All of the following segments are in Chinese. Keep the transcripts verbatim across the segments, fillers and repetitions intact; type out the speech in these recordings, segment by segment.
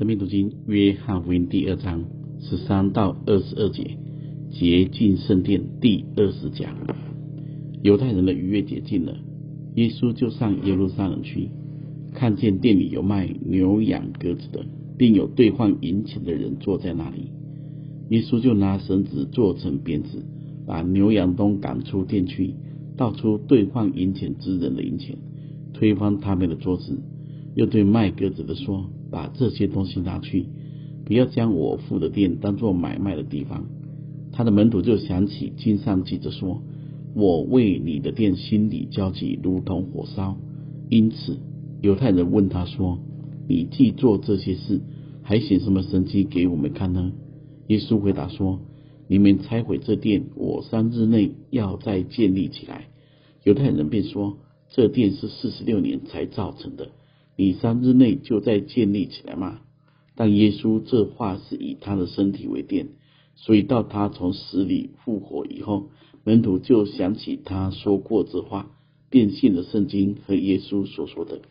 生命读经约翰福音第二章十三到二十二节，洁净圣殿第二十讲。犹太人的逾越节近了，耶稣就上耶路撒冷去，看见店里有卖牛羊鸽子的，并有兑换银钱的人坐在那里。耶稣就拿绳子做成鞭子，把牛羊都赶出店去，倒出兑换银钱之人的银钱，推翻他们的桌子，又对卖鸽子的说：把这些东西拿去，不要将我父的店当作买卖的地方。他的门徒就想起经上记着说：我为你的店心里焦急，如同火烧。因此犹太人问他说：你既做这些事，还显什么神迹给我们看呢？耶稣回答说：你们拆毁这殿，我三日内要再建立起来。犹太人便说：这殿是四十六年才造成的，你三日内就再建立起来吗？但耶稣这话是以他的身体为殿，所以到他从死里复活以后，门徒就想起他说过这话，便信了圣经和耶稣所说的。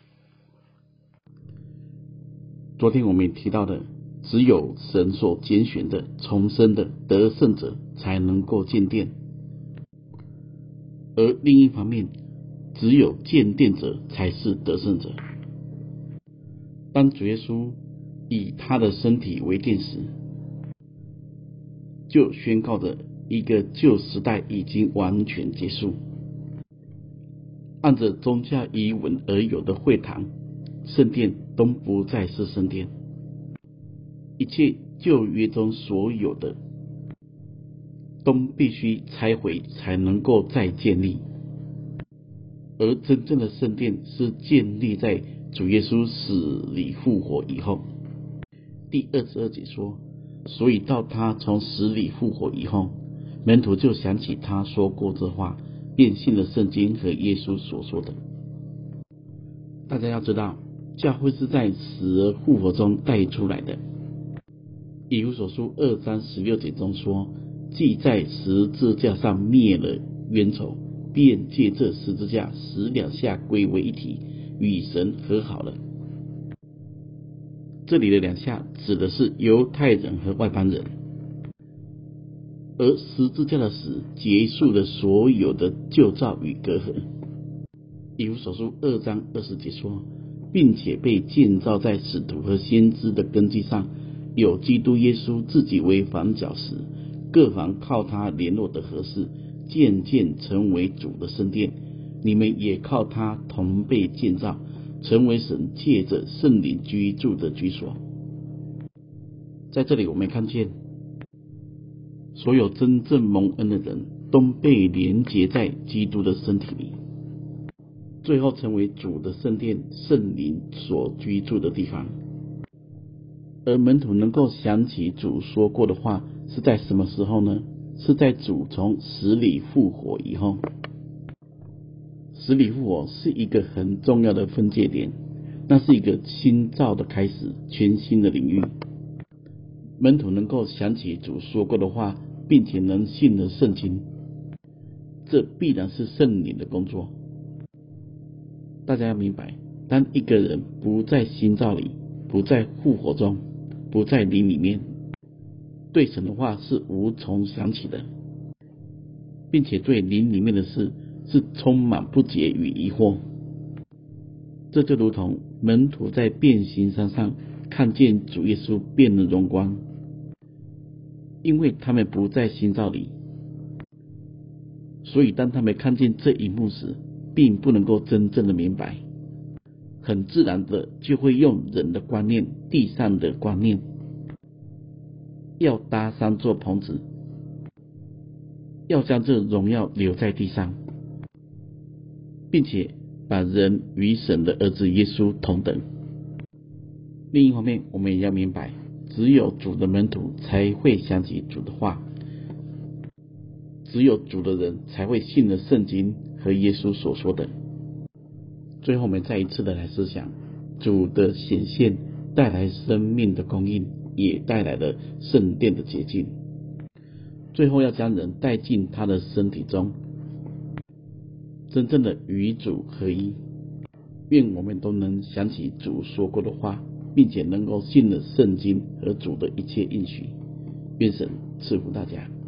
昨天我们提到的，只有神所拣选的、重生的得胜者才能够建殿，而另一方面，只有建殿者才是得胜者。当主耶稣以他的身体为殿时，就宣告着一个旧时代已经完全结束。按着宗教遗文而有的会堂、圣殿都不再是圣殿，一切旧约中所有的都必须拆毁才能够再建立，而真正的圣殿是建立在主耶稣死里复活以后。第二十二节说：所以到他从死里复活以后，门徒就想起他说过这话，便信了圣经和耶稣所说的。大家要知道，教会是在死而复活中带出来的。以弗所书二章十六节中说：既在十字架上灭了冤仇，便借这十字架使两下归为一体，与神和好了。这里的两下指的是犹太人和外邦人，而十字架的死结束了所有的旧造与隔阂。以弗所书二章二十节说：并且被建造在使徒和先知的根基上，有基督耶稣自己为房角石，各房靠他联络的合适，渐渐成为主的圣殿。你们也靠他同被建造，成为神借着圣灵居住的居所。在这里我们看见，所有真正蒙恩的人都被连结在基督的身体里，最后成为主的圣殿，圣灵所居住的地方。而门徒能够想起主说过的话是在什么时候呢？是在主从死里复活以后。死里复活是一个很重要的分界点，那是一个新造的开始，全新的领域。门徒能够想起主说过的话，并且能信了圣经，这必然是圣灵的工作。大家要明白，当一个人不在新造里，不在复活中，不在灵里面，对神的话是无从想起的，并且对灵里面的事是充满不解与疑惑。这就如同门徒在变形山上看见主耶稣变了荣光，因为他们不在新造里，所以当他们看见这一幕时，并不能够真正的明白，很自然的就会用人的观念、地上的观念，要搭三座棚子，要将这荣耀留在地上，并且把人与神的儿子耶稣同等。另一方面，我们也要明白，只有主的门徒才会想起主的话，只有主的人才会信了圣经和耶稣所说的。最后我们再一次的来思想，主的显现带来生命的供应，也带来了圣殿的洁净，最后要将人带进他的身体中，真正的与主合一。愿我们都能想起主说过的话， 并且能够信了圣经和主的一切应许。愿神赐福大家。